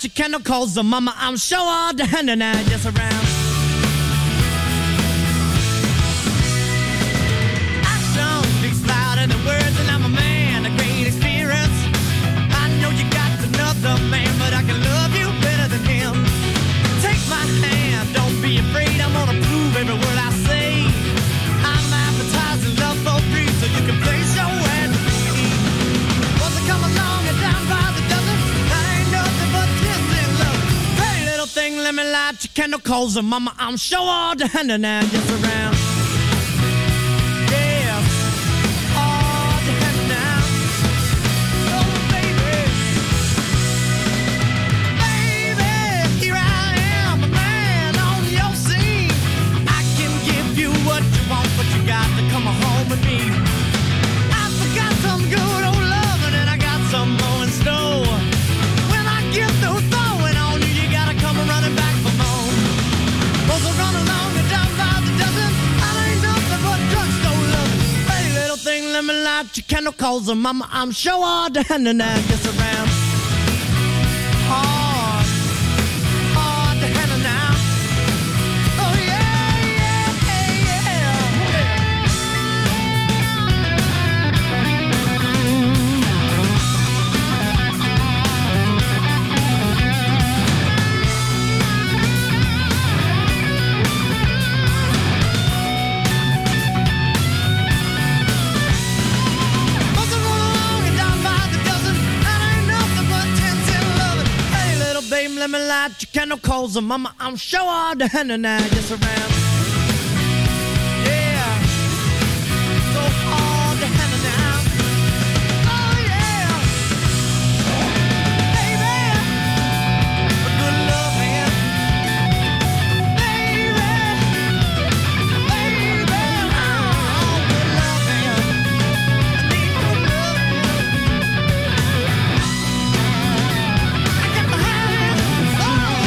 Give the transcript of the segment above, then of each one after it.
light your candle, cause the mama, I'm sure all the hand and I just around. Action speaks louder than words, and I'm a man, a great experience. I know you got another man, but I can love you better than him. Take my hand, don't be afraid, I'm gonna prove every word I say. I'm advertising love for free, so you can place your ad with me. Once I come along and down by the dozen, I ain't nothing but tears in love. Hey, little thing, let me light your candle, cause mama, I'm sure all the hand and I just around. Yeah, all the hand now. Oh, baby. Baby, here I am, a man on your scene. I can give you what you want, but you got to come home with me. I forgot some good old loving, and I got some more in store. When I get through throwing on you, you gotta come running back for more. Both will run along and down by the dozen. I ain't nothing but drugstore love. Hey, little thing, let me light your candle, cause mama, I'm sure all the hand and I gets around. Hard, hard to handle now. Oh yeah, yeah, yeah. Once I run along and down by the dozen, and ain't nothing but tens and loving. Hey, little babe, let me light your candle, cause mama, I'm sure all the hand and I just around. Yeah, so hard to handle now. Oh yeah, baby, a good love man. Baby, baby, oh, good love man. I need good love. I got the hand. Oh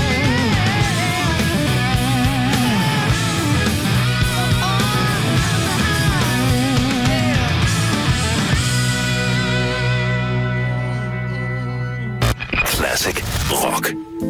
Classic rock.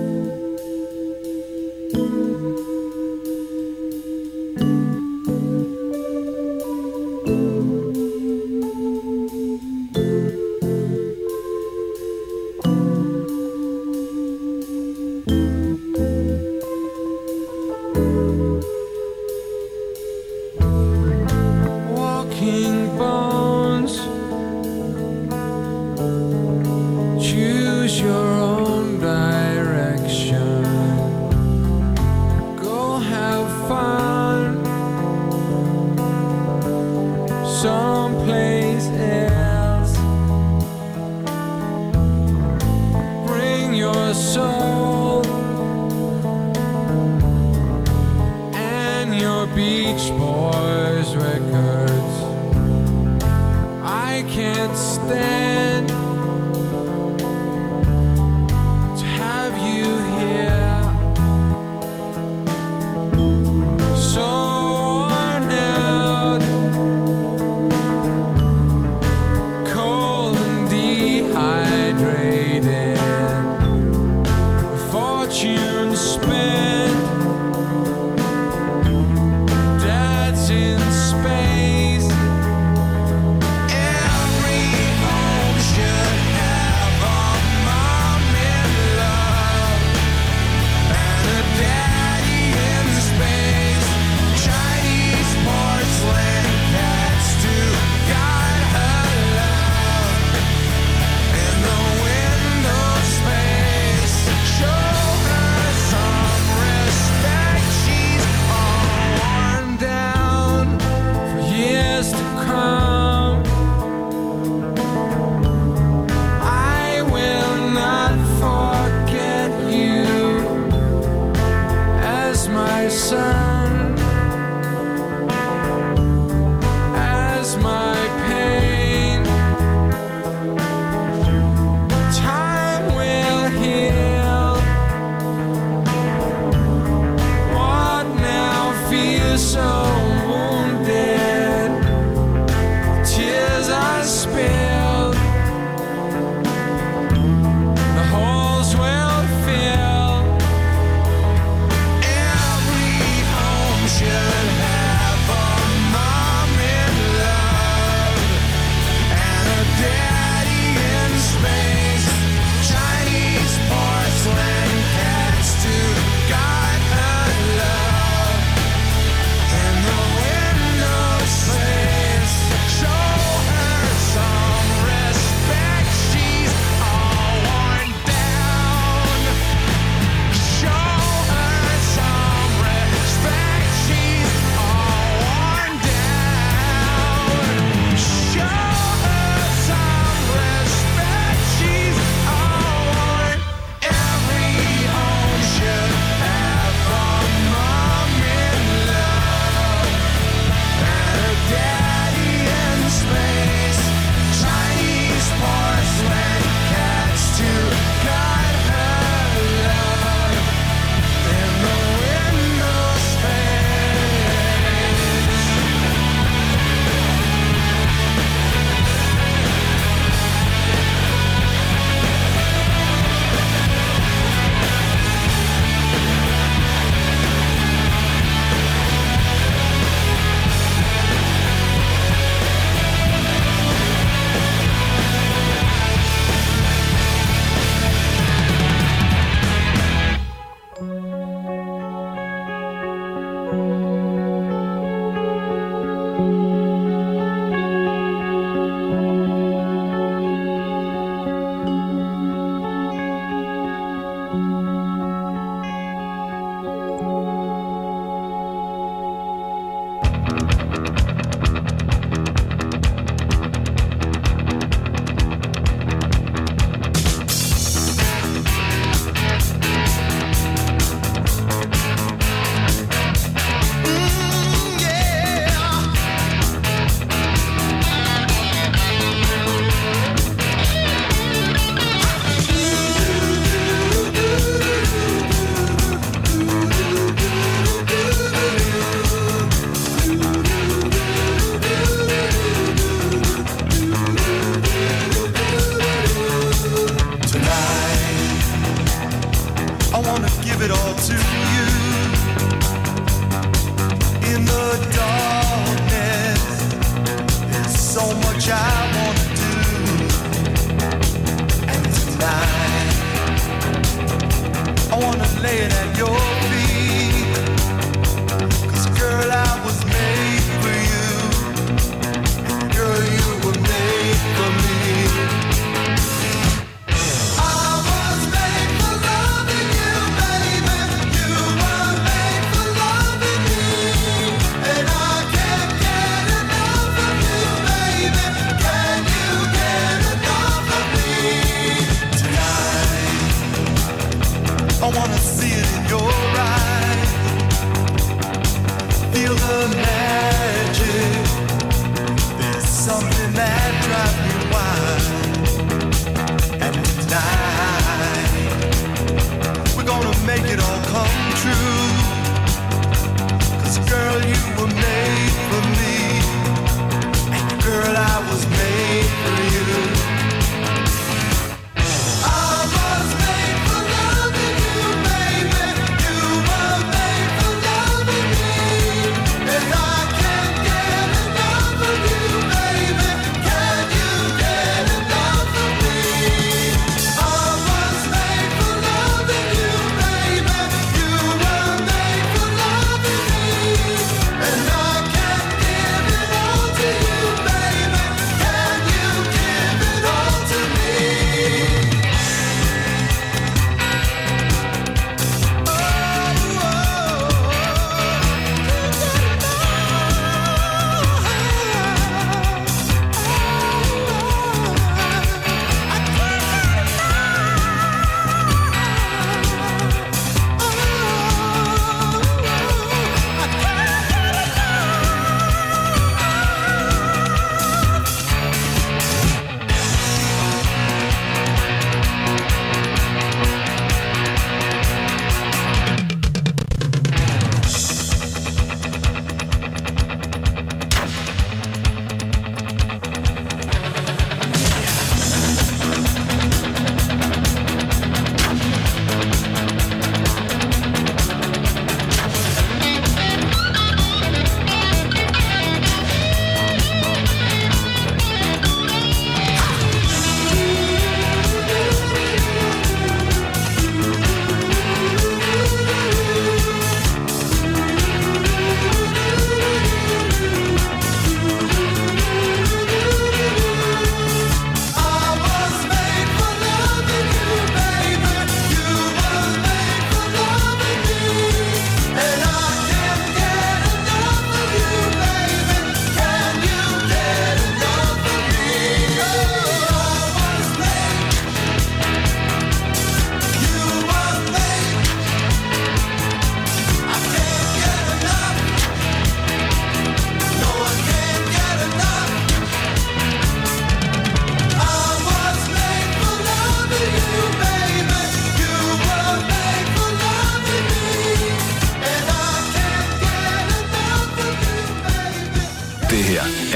Walking bones, choose your own direction. Go have fun someplace else. Bring your soul and your Beach Boys records. I can't stand to have you here, so worn out, cold and dehydrated. Fortune spent, dad's in space. Every home should have a mom in love and a daddy in space. Chinese porcelain cats to guide her love in the window space. Show her some respect. She's all worn down for years to come. I will not forget you as my son, as my pain. Time will heal what now feels so wounded. Tears I spilled, the holes will fill.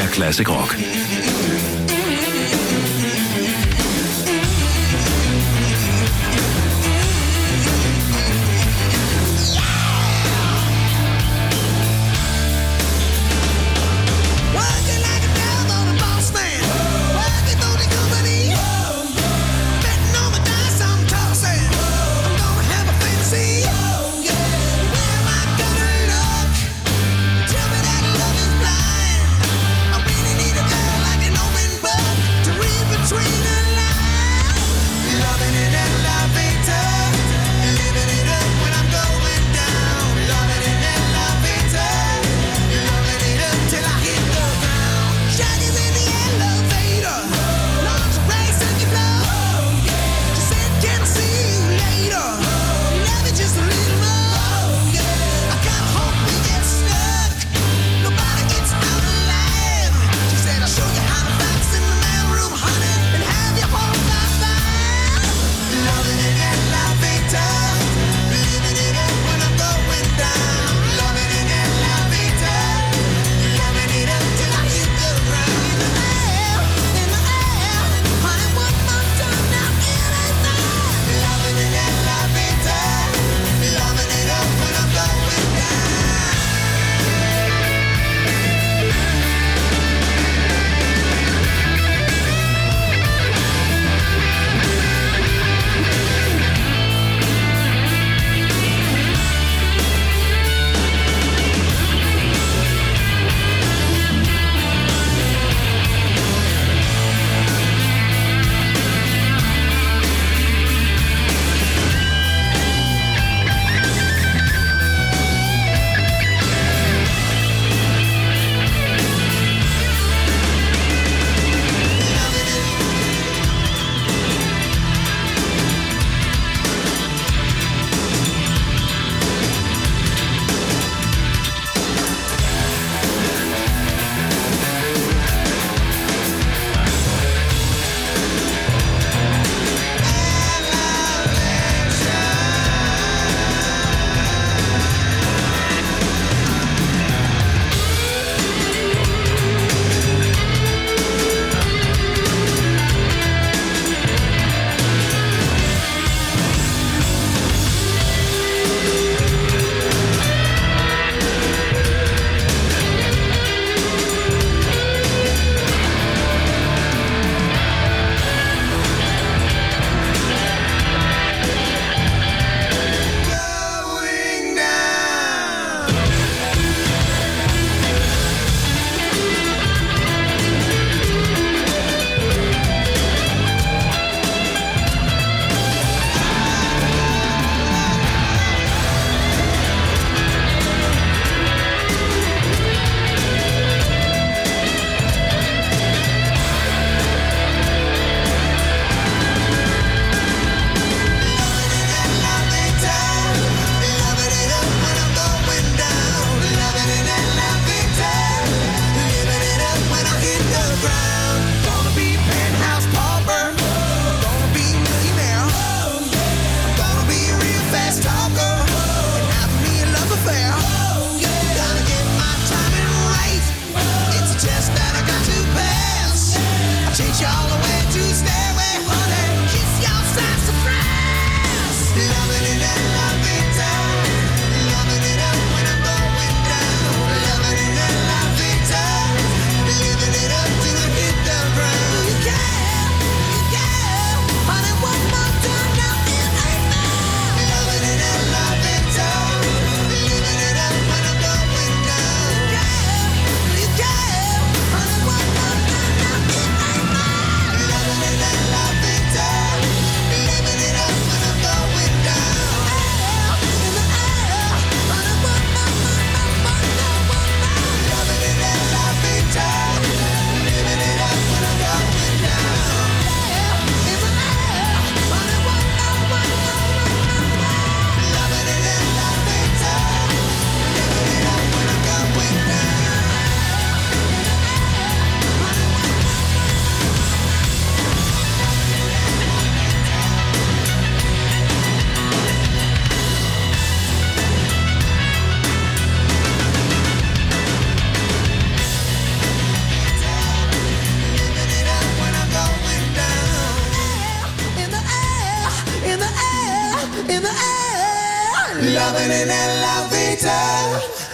Classic Rock. Like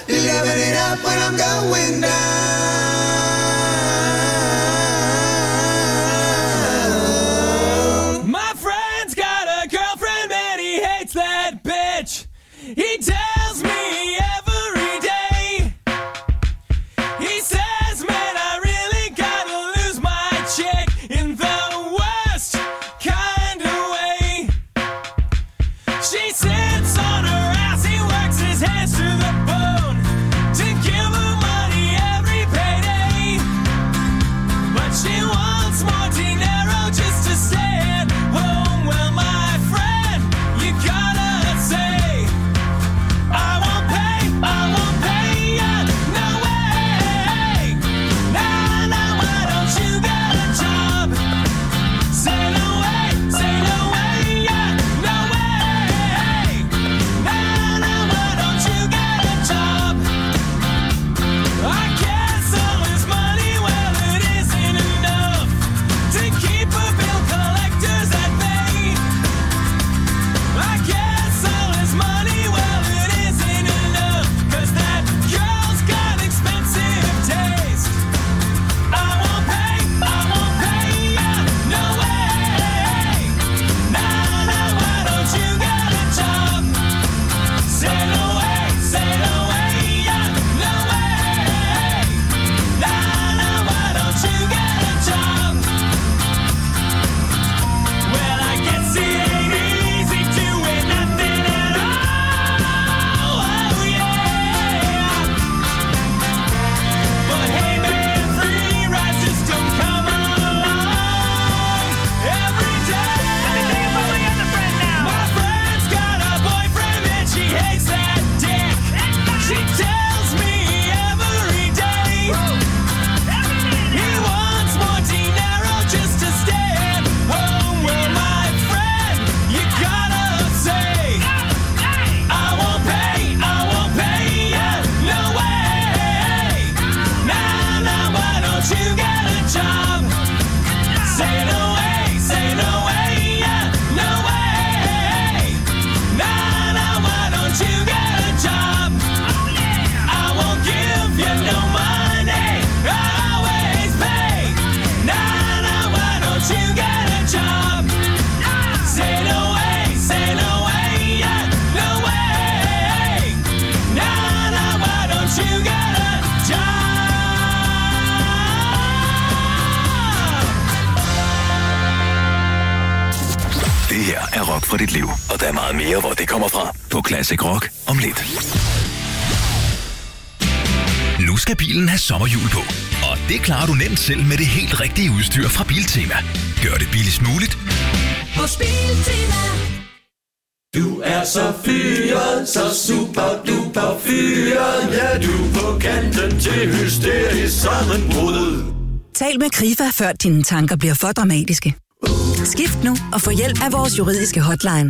living it up when I'm going down. My friend's got a girlfriend and he hates that bitch. He tells me every day. He says, man, I really gotta lose my chick in the worst kind of way. She sits on her ass, he works his hands to the bone to give her money every payday. But she wants more dinero just to stay at home. Well, my friend, you gotta say, I won't pay ya, no way. Nah, nah, why don't you get a job? Say no way, yeah, no way. Nah, nah, why don't you get a job? I guess all this money, well, it isn't enough to keep a bill collectors at bay. I guess all this money, well, it isn't enough, 'cause that girl's got expensive taste. I won't pay ya, no way. Nah, nah, why don't you get a job? Say no way, yeah, no way. Nah, nah, why don't you get a job? Well, I guess it ain't easy doing nothing at all. Oh, yeah. But hey, man, free rides just don't come along every day. My friend's got a boyfriend and she hates that dick. She tells me every day. He wants more dinero just to stay at home. Well, my friend, you gotta say, I won't pay ya, no way. Nah, nah, why don't you get a job? Say no way, yeah, no way. Nah, nah, why don't you get a job? I won't give you no money, I always pay. Nah, nah, why don't you get a job? Say no way, yeah, no way. Nah, nah, why don't you get a job? Det her er rock for dit liv, og der er meget mere, hvor det kommer fra. På Classic Rock om lidt. Nu skal bilen have sommerhjul på, og det klarer du nemt selv med det helt rigtige udstyr fra Biltema. Gør det billigst muligt Hos Biltema. Du er så fyret, så super duper fyret. Ja, du er på kanten til hysterisk sammenbrud. Tal med Krifa, før dine tanker bliver for dramatiske. Skift nu og få hjælp af vores juridiske hotline.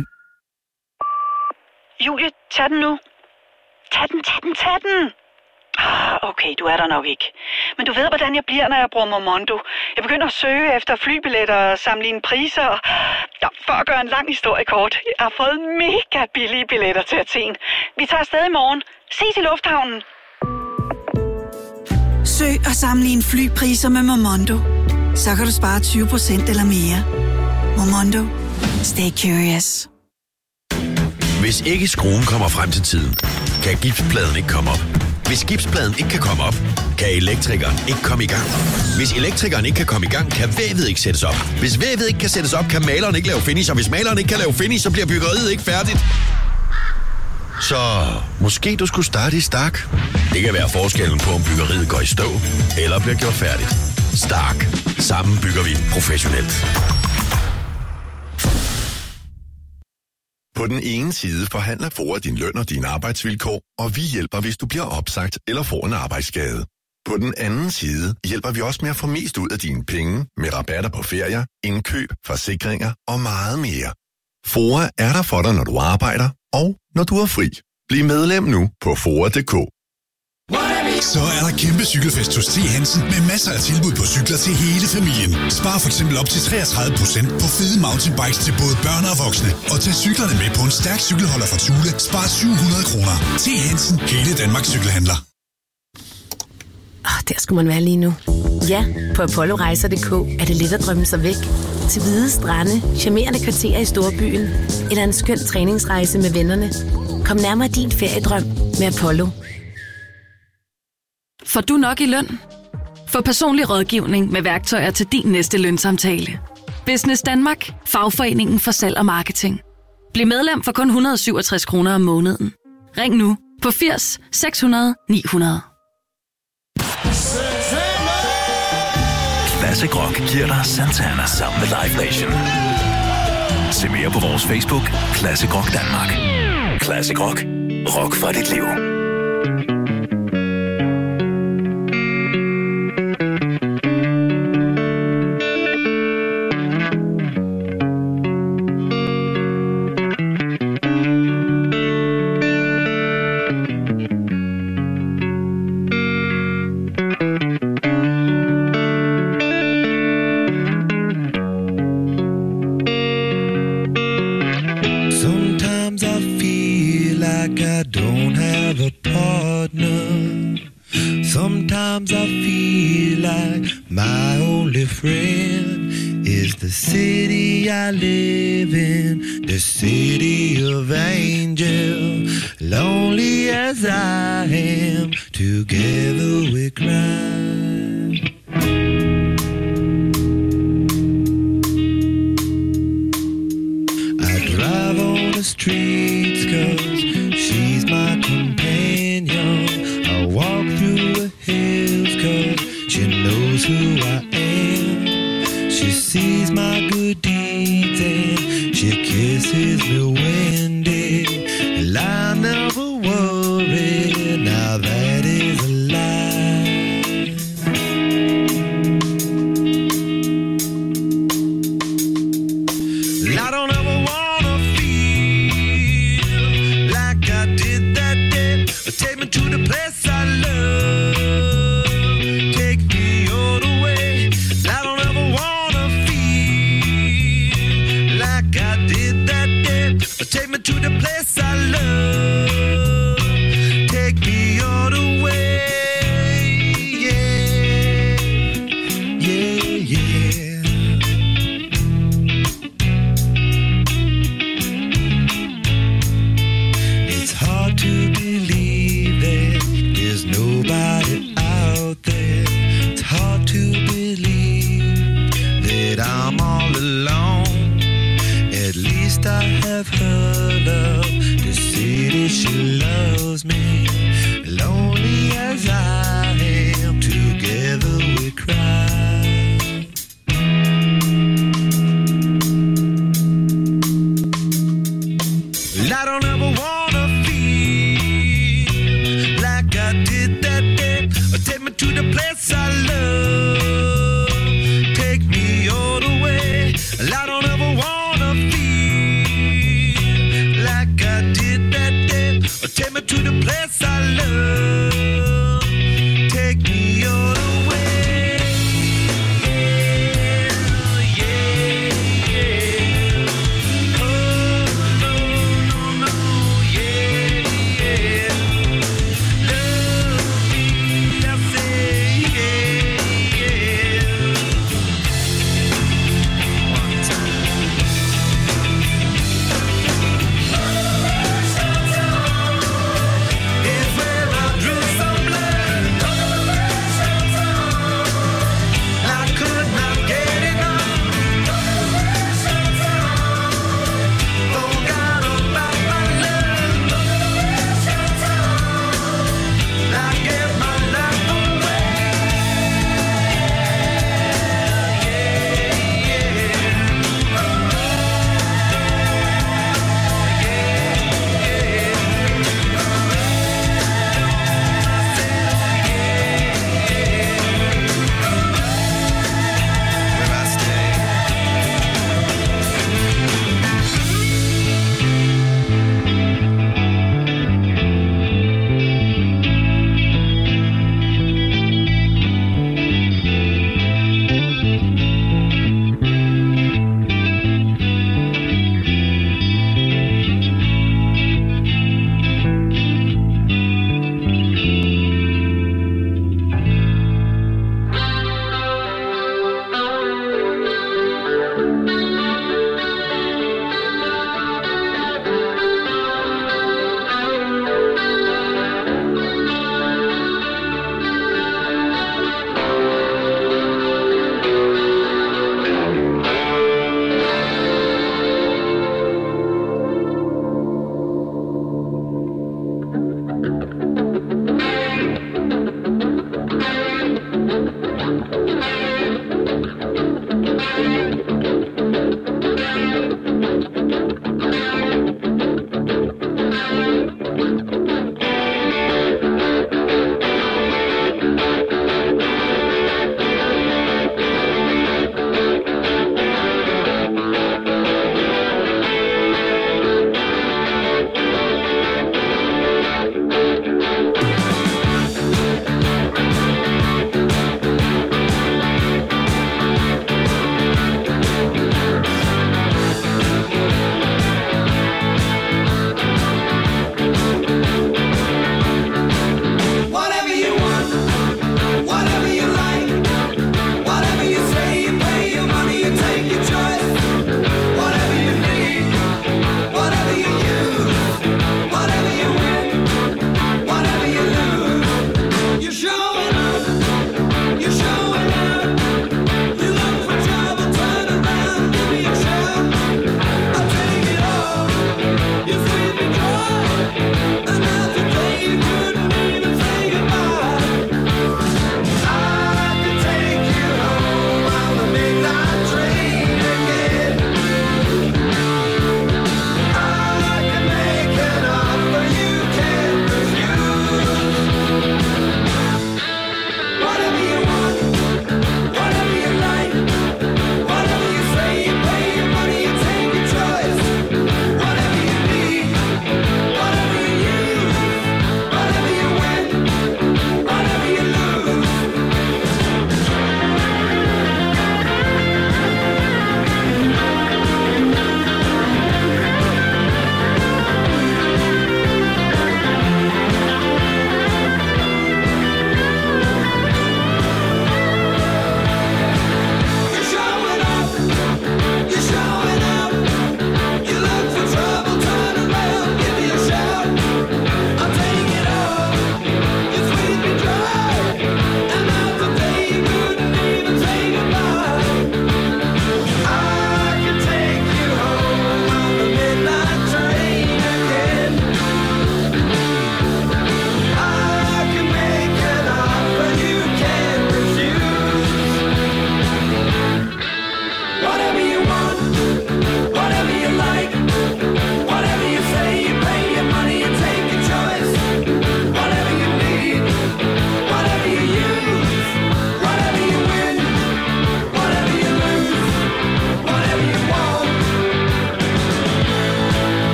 Julie, tag den nu. Tag den. Okay, du er der nok ikke. Men du ved, hvordan jeg bliver, når jeg bruger Momondo. Jeg begynder at søge efter flybilletter og sammenligne priser. Og for at gøre en lang historie kort, jeg har fået mega billige billetter til Athen. Vi tager afsted i morgen. Ses i lufthavnen. Søg og sammenlign flypriser med Momondo. Så kan du spare 20% eller mere. Momondo. Stay curious. Hvis ikke skruen kommer frem til tiden, kan gipspladen ikke komme op. Hvis gipspladen ikke kan komme op, kan elektrikeren ikke komme i gang. Hvis elektrikeren ikke kan komme i gang, kan vævet ikke sættes op. Hvis vævet ikke kan sættes op, kan maleren ikke lave finish. Og hvis maleren ikke kan lave finish, så bliver byggeriet ikke færdigt. Så måske du skulle starte i Stark. Det kan være forskellen på, om byggeriet går i stå eller bliver gjort færdigt. Stark. Sammen bygger vi professionelt. På den ene side forhandler FOA din løn og dine arbejdsvilkår, og vi hjælper, hvis du bliver opsagt eller får en arbejdsskade. På den anden side hjælper vi også med at få mest ud af dine penge med rabatter på ferier, indkøb, forsikringer og meget mere. FOA er der for dig, når du arbejder og når du er fri. Bliv medlem nu på FOA.dk. Så er der kæmpe cykelfest hos T. Hansen med masser af tilbud på cykler til hele familien. Spar for eksempel op til 33% på fede mountainbikes til både børn og voksne. Og tag cyklerne med på en stærk cykelholder fra Thule. Spar 700 kroner. T. Hansen, hele Danmarks cykelhandler. Der skulle man være lige nu. Ja, på ApolloRejser.dk er det let at drømme sig væk. Til hvide strande, charmerende kvarterer i storbyen eller en skøn træningsrejse med vennerne. Kom nærmere din feriedrøm med Apollo. Får du nok i løn? Få personlig rådgivning med værktøjer til din næste lønsamtale. Business Danmark, fagforeningen for salg og marketing. Bliv medlem for kun 167 kroner om måneden. Ring nu på 80 600 900. Classic Rock giver dig Santana sammen med Live Nation. Se mere på vores Facebook, Classic Rock Danmark. Classic Rock. Rock for dit liv. Sometimes I feel like my only friend is the city I live in, the city of angels. Lonely as I am, together we cry. I drive on the streets 'cause she's my companion. I walk through the hills 'cause she knows who I am. She sees my good deeds and she kisses me when I never worry. Now that is a lie. I don't ever wanna feel like I did that day. Take me to the place I love. Take me all the way. I don't ever wanna feel like I did that day. Take me to the place I love. Take me all the way. Yeah, yeah, yeah. It's hard to believe that there's nobody out there. It's hard to believe that I'm all alone. At least I have her love. The city, she loves me. Lonely as I am, together we cry. I don't ever wanna feel like I did that day. Take me to the place I love. Take me all the way. I don't ever wanna feel like I did that day. Take me to the place I love. Take me all the way. Yeah, yeah, yeah. Oh, no, no, no, yeah, yeah. Love me, I say, yeah, yeah. One time. It's where I drew some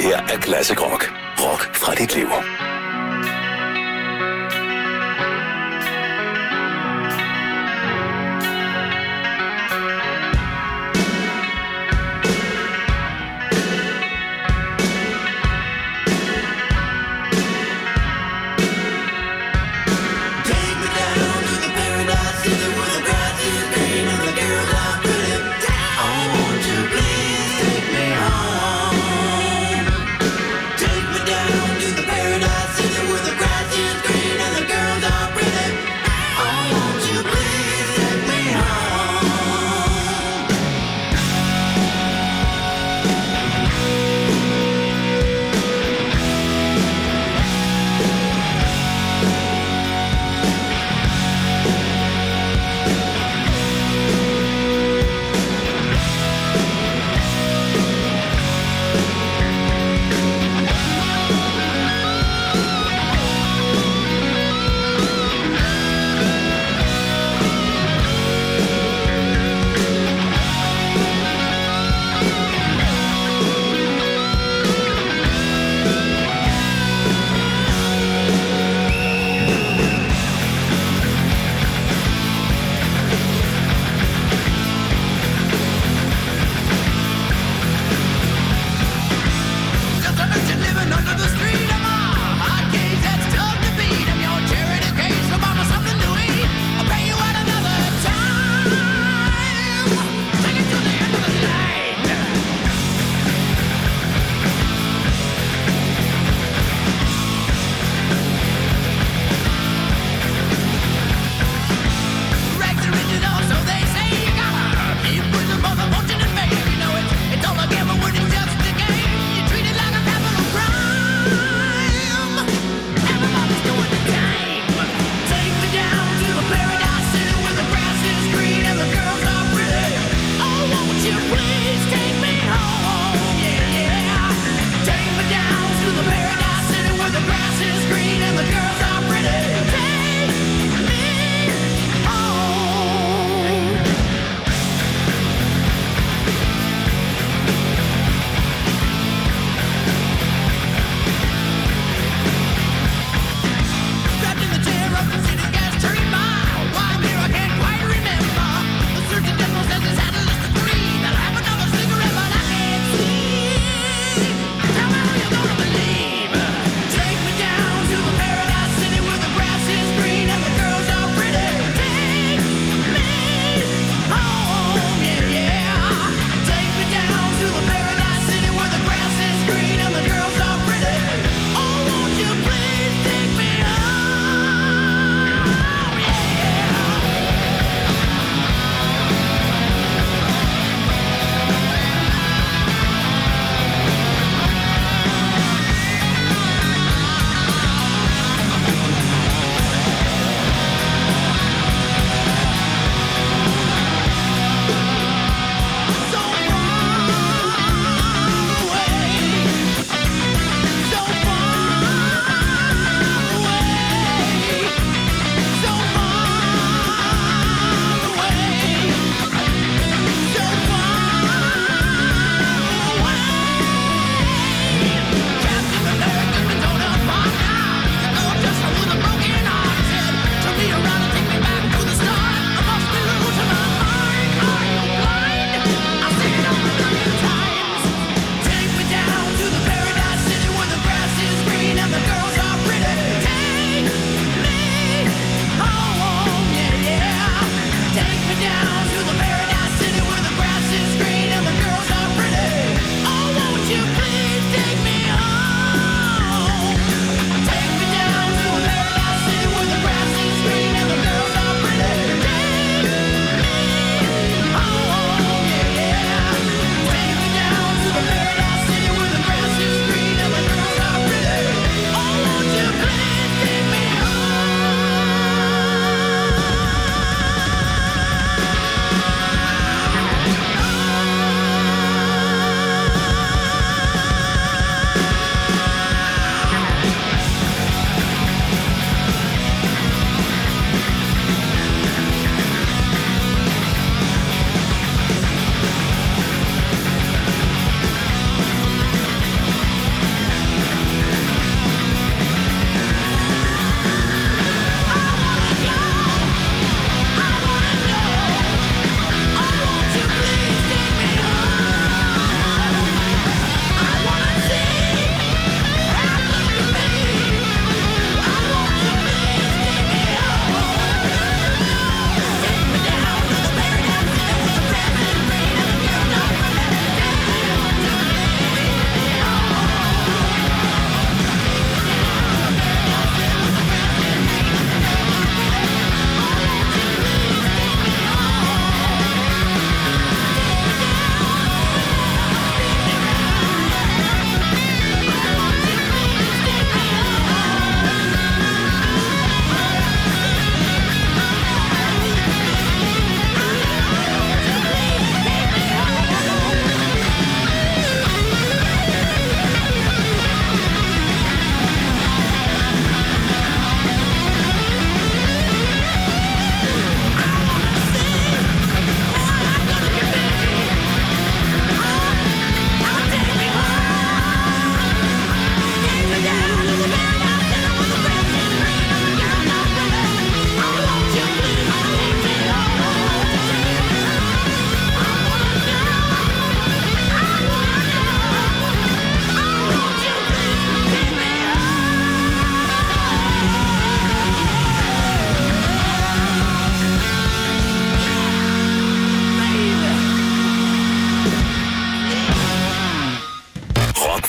Det her er Classic Rock. Rock fra dit liv. Take me down to the paradise.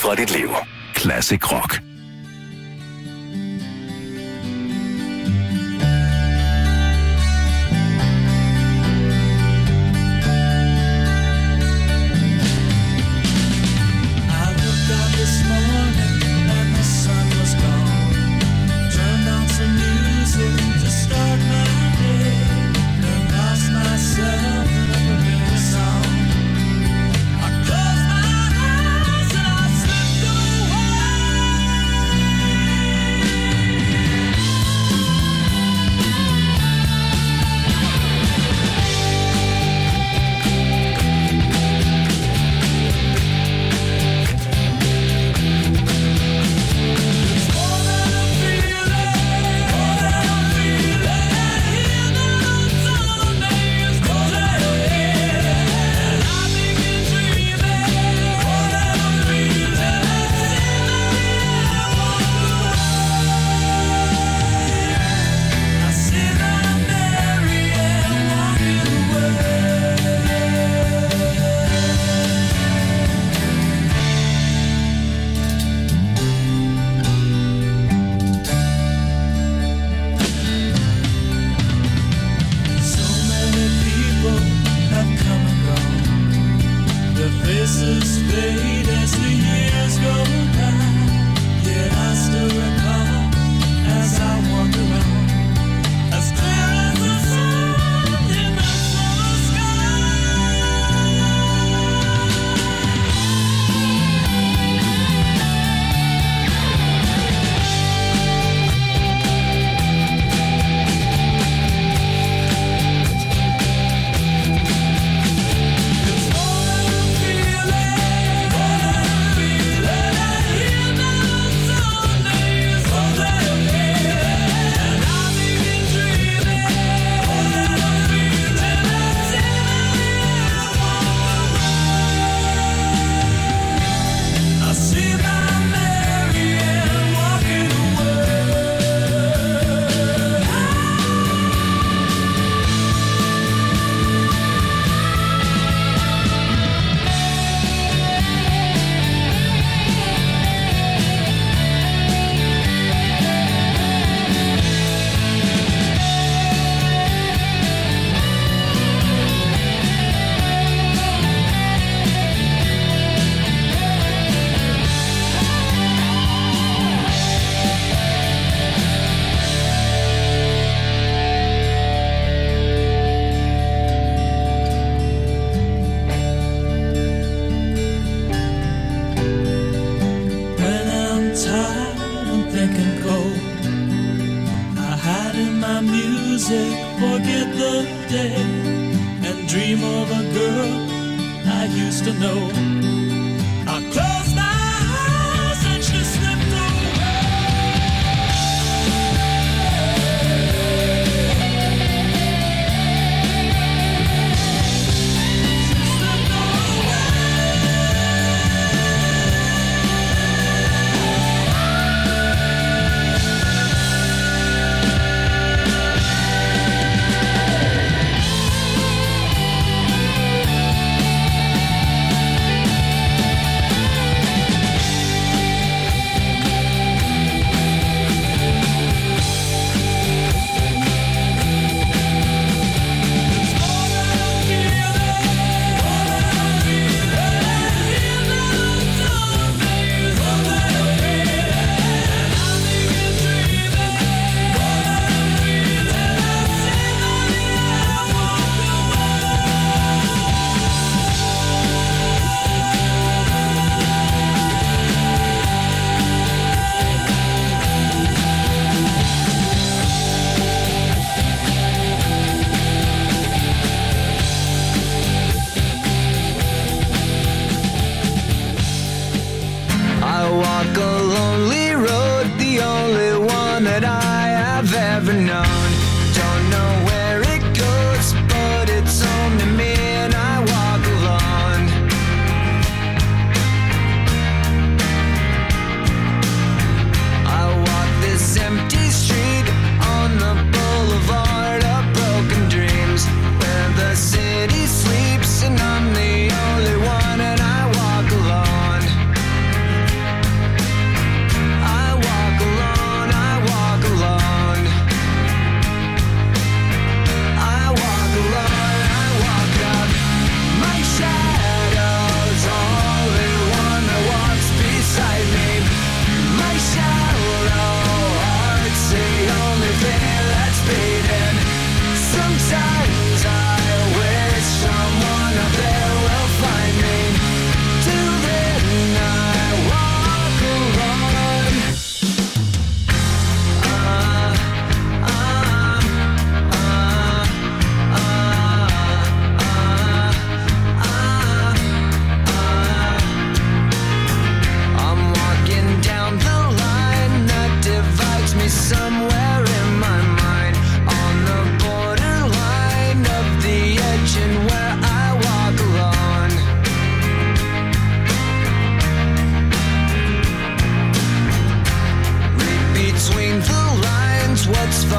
fra dit liv. Classic Rock.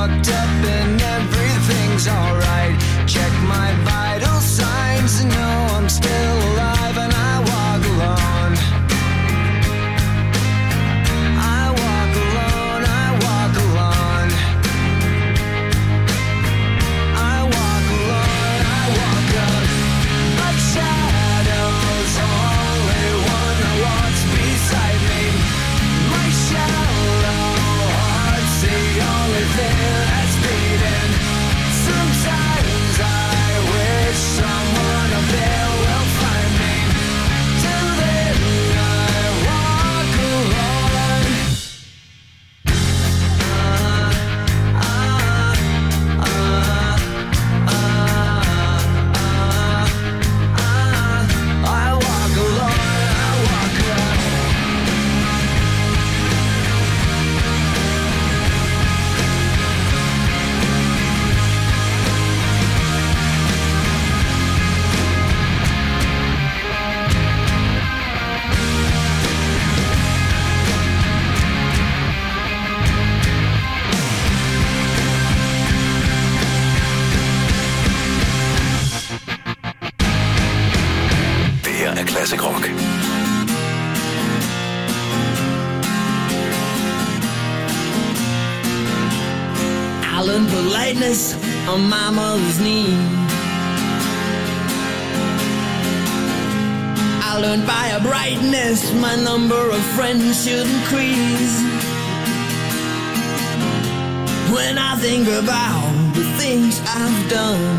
fucked up and everything's alright. Check my vital signs and know I'm still alive, and I walk alone. I walk alone, I walk alone. I walk alone, I walk up. Like shadows, only one that walks beside me. My shallow heart's the only thing that's beating. Sometimes I wish someone up there will find me. Till then I walk alone. I walk alone, I walk alone. Det her er Classic Rock. I learned politeness on my mother's knee. I learned by a brightness my number of friends should increase. When I think about the things I've done,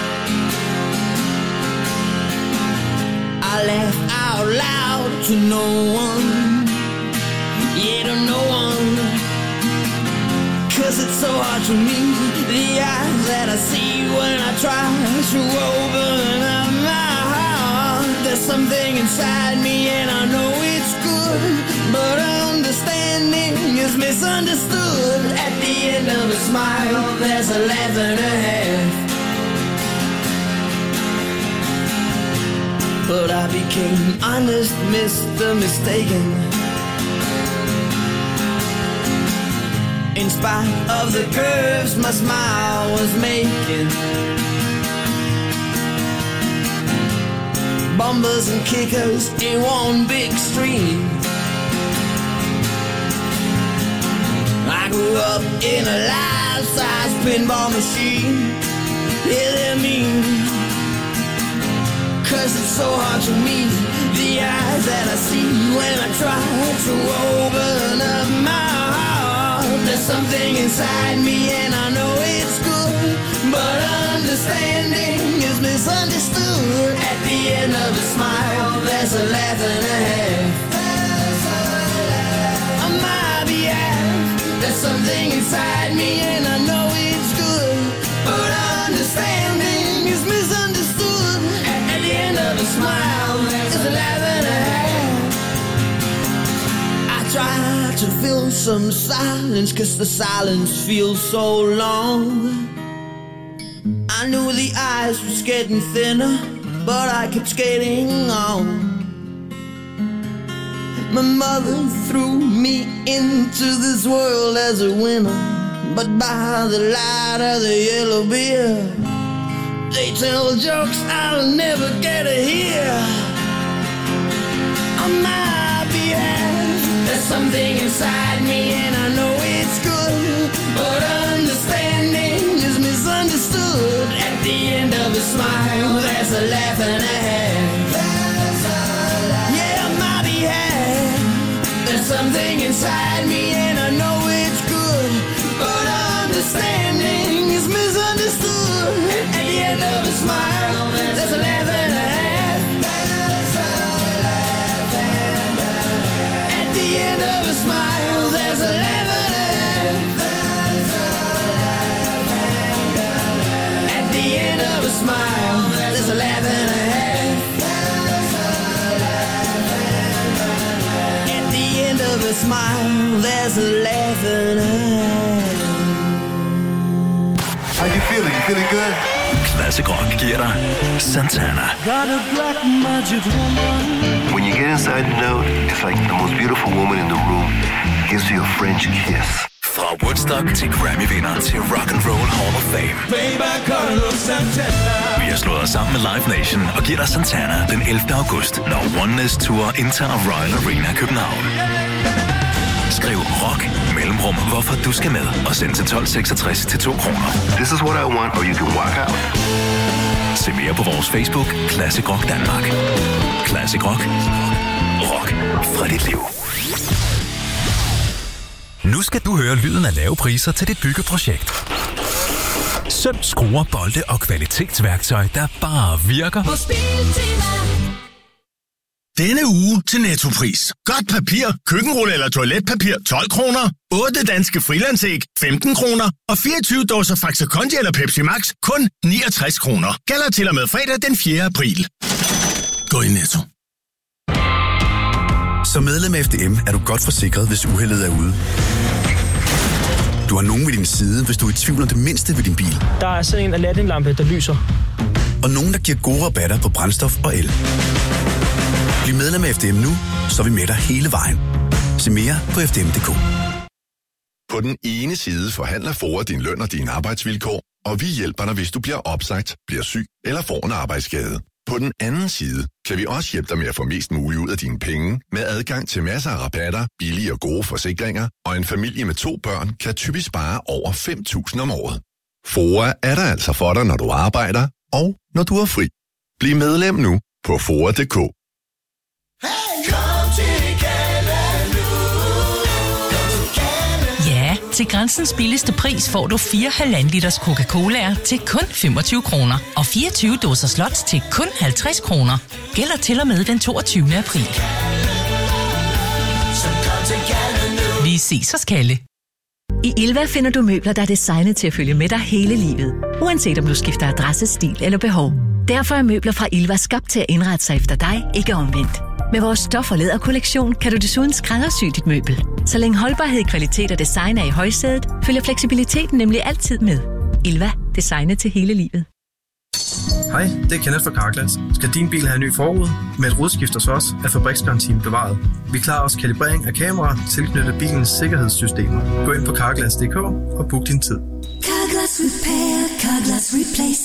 I laugh out loud to no one, yeah, to no one. 'Cause it's so hard to meet the eyes that I see when I try to open up my heart. There's something inside me and I know it's good, but understanding is misunderstood. At the end of a smile, there's a laugh and a half. But I became honest, Mr. Mistaken. In spite of the curves my smile was making, bumpers and kickers in one big stream. I grew up in a life-size pinball machine. Yeah, they're mean. 'Cause it's so hard to meet the eyes that I see when I try to open up my heart. There's something inside me and I know it's good, but understanding is misunderstood. At the end of a smile, there's a laugh and a half. On my behalf, there's something inside me and I know it's good, but understanding is misunderstood. At the end of a smile, there's a laugh and a half. I try to fill some silence, 'cause the silence feels so long. I knew the ice was getting thinner, but I kept skating on. My mother threw me into this world as a winner, but by the light of the yellow beer, they tell jokes I'll never get to hear. On my behalf, there's something inside me and I know it's good, but understanding is misunderstood. At the end of a smile, there's a laugh and a half. Yeah, on my behalf, there's something inside me and I know it's good, but understanding is misunderstood. At the end of a smile, there's a laugh and a half. At the end of a smile, there's a laugh and a half. At the end of a smile, there's a laugh and a half. At the end of a smile, there's a laugh and a half. How you feeling? You feeling good? Classic Rock giver dig Santana. Got a black magic woman. When you get inside the note, it's like the most beautiful woman in the room gives you a French kiss. Fra Woodstock til Grammy-vinder til Rock and Roll Hall of Fame. Vi har slået os sammen med Live Nation og giver dig Santana den 11. august, når Oneness Tour indtager Royal Arena København. Skriv rock mellemrum, hvorfor du skal med, og send til 1266 til 2 kroner. This is what I want, or you can walk out. Se mere på vores Facebook, Classic Rock Danmark. Classic Rock. Rock fra dit liv. Nu skal du høre lyden af lave priser til dit byggeprojekt. Søm, skruer, bolde og kvalitetsværktøj, der bare virker. På Biltema. Denne uge til Nettopris. Godt papir, køkkenrulle eller toiletpapir 12 kroner. 8 danske frilandsæg 15 kroner. Og 24 dåser Faxe Kondi eller Pepsi Max kun 69 kroner. Gælder til og med fredag den 4. april. Gå i Netto. Som medlem af FDM er du godt forsikret, hvis uheldet er ude. Du har nogen ved din side, hvis du er i tvivl om det mindste ved din bil. Der er sådan en Aladdin-lampe, der lyser. Og nogen, der giver gode rabatter på brændstof og el. Bliv medlem af FDM nu, så er vi med dig hele vejen. Se mere på fdm.dk. På den ene side forhandler FOA din løn og dine arbejdsvilkår, og vi hjælper dig, hvis du bliver opsagt, bliver syg eller får en arbejdsskade. På den anden side kan vi også hjælpe dig med at få mest muligt ud af dine penge, med adgang til masser af rabatter, billige og gode forsikringer, og en familie med 2 børn kan typisk spare over 5.000 om året. FOA er der altså for dig, når du arbejder, og når du er fri. Bliv medlem nu på FOA.dk. Ja, til Grænsens billigste pris får du 4 1,5 liters Coca-Colaer til kun 25 kroner. Og 24 dåser slots til kun 50 kroner. Gælder til og med den 22. april. Vi ses hos Kalle. I Ilva finder du møbler, der er designet til at følge med dig hele livet. Uanset om du skifter adresse, stil eller behov. Derfor er møbler fra Ilva skabt til at indrette sig efter dig, ikke omvendt. Med vores stof- og læderkollektion kan du desuden skræddersy dit møbel. Så længe holdbarhed, kvalitet og design er i højsædet, følger fleksibiliteten nemlig altid med. Ilva. Designet til hele livet. Hej, det er Kenneth fra Carglass. Skal din bil have en ny forrude? Med et rodskift hos os er fabriksgarantien bevaret. Vi klarer også kalibrering af kameraer tilknyttet bilens sikkerhedssystemer. Gå ind på carglass.dk og book din tid. Carglass Repair, Carglass Replace.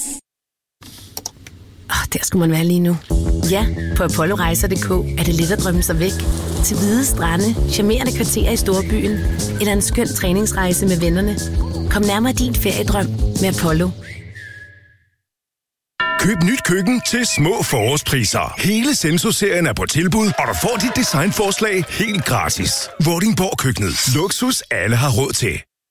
Der skulle man være lige nu. Ja, på ApolloRejser.dk er det let at drømme sig væk. Til hvide strande, charmerende kvarterer i storbyen, eller en skøn træningsrejse med vennerne. Kom nærmere din feriedrøm med Apollo. Køb nyt køkken til små forårspriser. Hele Senso-serien er på tilbud, og du får dit designforslag helt gratis. Vordingborg Køkkenet. Luksus alle har råd til.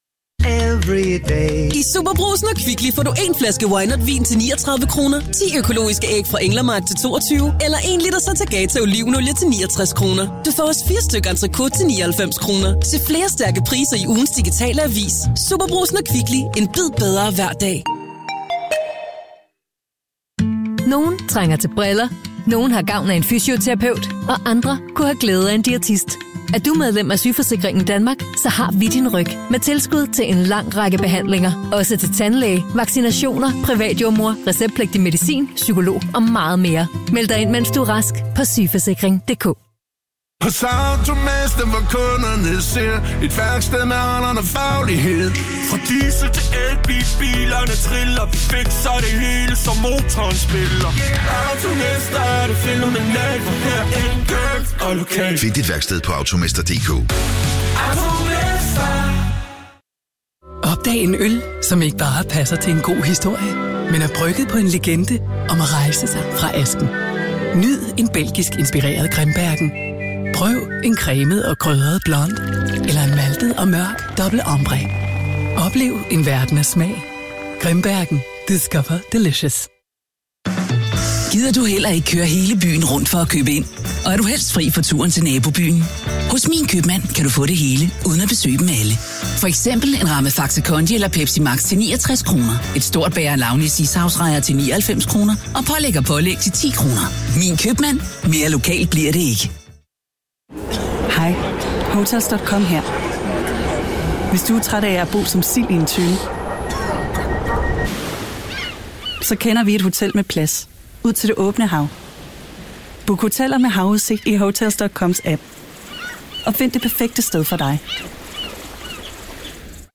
I Superbrugsen og Kvickly får du en flaske Wynot-vin til 39 kroner, 10 økologiske æg fra Englermark til 22, eller 1 liter Santagata olivenolie til 69 kroner. Du får også 4 stykker entrecôte til 99 kroner. Se flere stærke priser i ugens digitale avis. Superbrugsen og Kvickly. En bid bedre hver dag. Nogen trænger til briller, nogen har gavn af en fysioterapeut, og andre kunne have glæde af en diætist. Er du medlem af Sygeforsikringen Danmark, så har vi din ryg med tilskud til en lang række behandlinger. Også til tandlæge, vaccinationer, privatjordmor, receptpligtig medicin, psykolog og meget mere. Meld dig ind, mens du er rask på sygeforsikring.dk. Hos Automester, hvor kunderne ser et værksted med ånderne faglighed. Fra diesel til elbil, bilerne triller, vi fikser det hele, som motoren spiller. Automester er det fænomenalt, for her enkelt og lokalt. Find dit værksted på Automester.dk. Automester. Opdag en øl, som ikke bare passer til en god historie, men er brygget på en legende om at rejse sig fra asken. Nyd en belgisk inspireret Grimbergen. Prøv en cremet og krydret blond, eller en maltet og mørk dobbelt ombre. Oplev en verden af smag. Grimbergen. Discover delicious. Gider du heller ikke køre hele byen rundt for at købe ind? Og er du helst fri for turen til nabobyen? Hos Min Købmand kan du få det hele, uden at besøge dem alle. For eksempel en ramme Faxe Kondi eller Pepsi Max til 69 kroner. Et stort bager Launis ishavsrejer til 99 kroner. Og pålæg til 10 kroner. Min Købmand. Mere lokalt bliver det ikke. Hej, Hotels.com her. Hvis du er træt af at bo som sild i en tønde, så kender vi et hotel med plads ud til det åbne hav. Book hoteller med havudsigt i Hotels.coms app og find det perfekte sted for dig.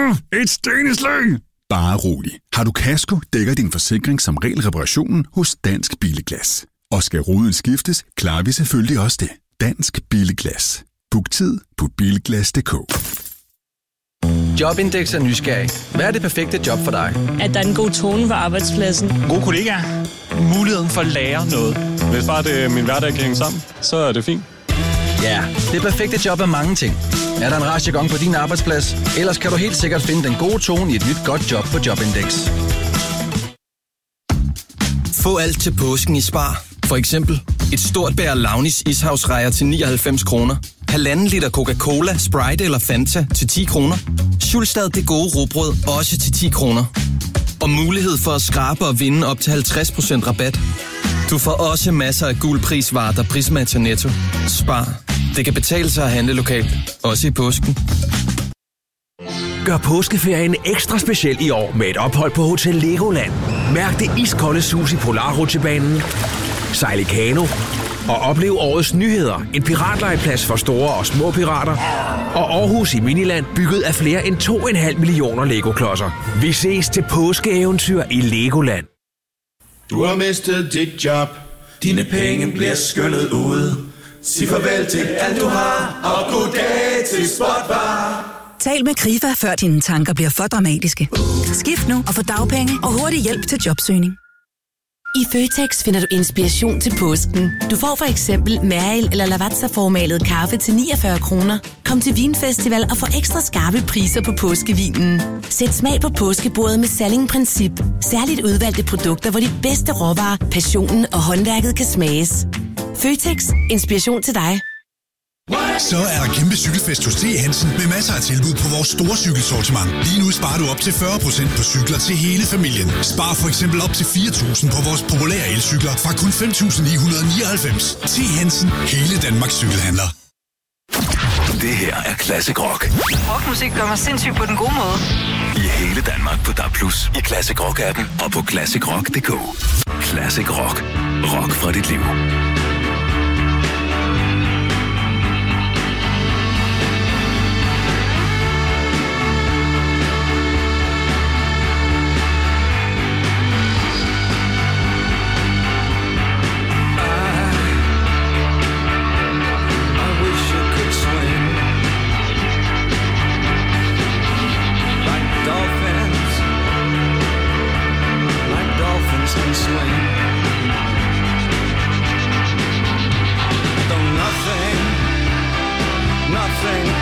Et steneslæg! Bare rolig. Har du kasko, dækker din forsikring som regel reparationen hos Dansk Bilglas. Og skal ruden skiftes, klarer vi selvfølgelig også det. Dansk Bilglas. Book tid på bilglas.dk. Jobindex er nysgerrig. Hvad er det perfekte job for dig? At der er en god tone på arbejdspladsen. Gode kollegaer. Muligheden for at lære noget. Hvis bare det min hverdag kan hænge sammen, så er det fint. Ja, det perfekte job er mange ting. Er der en rar jargon på din arbejdsplads? Ellers kan du helt sikkert finde den gode tone i et nyt godt job på Jobindex. Få alt til påsken i Spar. For eksempel et stort bær Launis ishavsrejer til 99 kroner. 1,5 liter Coca-Cola, Sprite eller Fanta til 10 kroner. Schulstad Det Gode Rugbrød også til 10 kroner. Og mulighed for at skrabe og vinde op til 50% rabat. Du får også masser af gul prisvarer, der prismatcher Netto. Spar. Det kan betale sig at handle lokalt. Også i påsken. Gør påskeferien ekstra speciel i år med et ophold på Hotel Legoland. Mærk det iskolde sus i Polarrutsjebanen. Sejl i kano. Og oplev årets nyheder. En piratlegeplads for store og små pirater. Og Aarhus i Miniland bygget af flere end 2,5 millioner Lego-klodser. Vi ses til påskeeventyr i Legoland. Du har mistet dit job. Dine penge bliver skyllet ud. Sig farvel til alt du har. Og goddag til Spotbar. Tal med Krifa, før dine tanker bliver for dramatiske. Skift nu og få dagpenge og hurtig hjælp til jobsøgning. I Føtex finder du inspiration til påsken. Du får for eksempel Mariel eller Lavazza-formalet kaffe til 49 kroner. Kom til Vinfestival og få ekstra skarpe priser på påskevinen. Sæt smag på påskebordet med Salling Princip. Særligt udvalgte produkter, hvor de bedste råvarer, passionen og håndværket kan smages. Føtex. Inspiration til dig. Så er der kæmpe cykelfest hos T. Hansen med masser af tilbud på vores store cykelsortiment. Lige nu sparer du op til 40% på cykler til hele familien. Spar for eksempel op til 4.000 på vores populære elcykler fra kun 5.999. T. Hansen. Hele Danmarks cykelhandler. Det her er Classic Rock. Rockmusik gør mig sindssygt på den gode måde. I hele Danmark på DAB+, i Classic Rock-appen og på ClassicRock.dk. Classic Rock. Rock fra dit liv. Nothing